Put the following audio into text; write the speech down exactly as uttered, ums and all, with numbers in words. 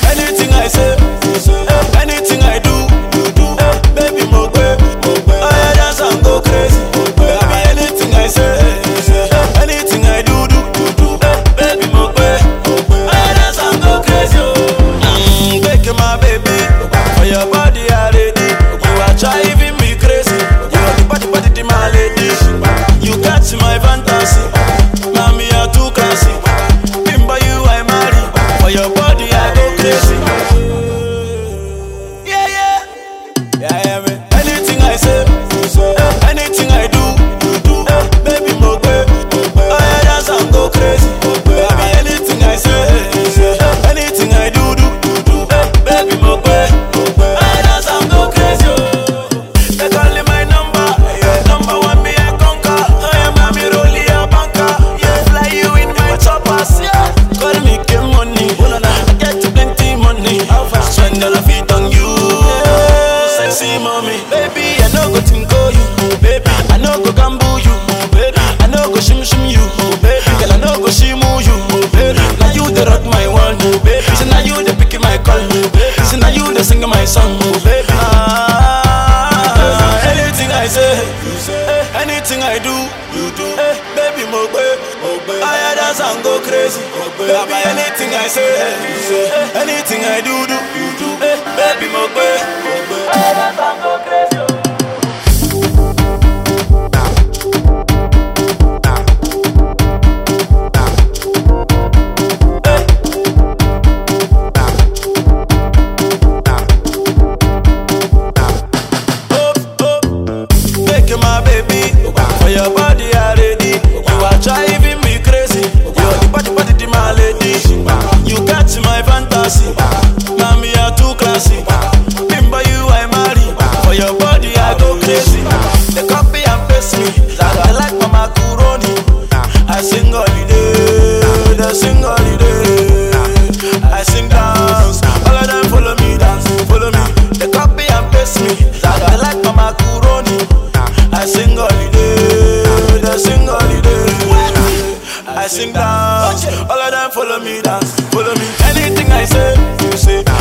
Anything I say, eh, anything I do, you do. Eh, baby Mogbe, oh yeah, dance and go crazy. Baby, anything I say, eh, anything I do, do, do, do. Eh, baby Mogbe, oh yeah, dance and go crazy. Mm, take my baby, for your body I ready. You are driving me crazy. You are the body, body, the my lady. You catch my fantasy. Mommy, you're too classy. Bimba, you I marry. For your body I go crazy. Yeah, yeah, yeah, yeah, man. Anything I say, eh, anything I do, you do. Eh, baby Mogbe, oh yeah, dance and go crazy. Baby, anything I say, eh, anything I do, do, do, do. Eh, baby Mogbe, oh yeah, dance and go crazy. They call me my number, yeah. Number one me I conquer. I am mommy rolling a banker, yeah. Fly you in my choppers, yeah. Call me get money, I get plenty money. Spend all of it on you, sexy mommy. Baby, I know go tinko you, baby. I know go gamble you, baby. I know go shim shim you, baby. Girl, I know go shimu you, baby. Now you the rock my world, baby. So now you the pick my call, baby. So now you the sing my song, baby. Ah, anything I say, eh, anything I do, you do. Eh, baby Mogbe, I dance and go crazy. Baby, anything I say, eh, anything I do, do, you do. Eh, baby Mogbe, I dance and go crazy. My baby, for your body I ready. You are driving me crazy. You are the body, body, the my lady. You catch my fantasy. Mommy, you're too classy. Bimba, you I marry. For your body I go crazy. They copy and paste me. I like my macaroni. I sing holiday, they sing holiday. I sing dance. All of them follow me dance, follow me. They copy and paste me. I like my macaroni. I sing holiday, they sing holiday. I sing dance, all of them follow me dance, follow me. Anything I say, you say.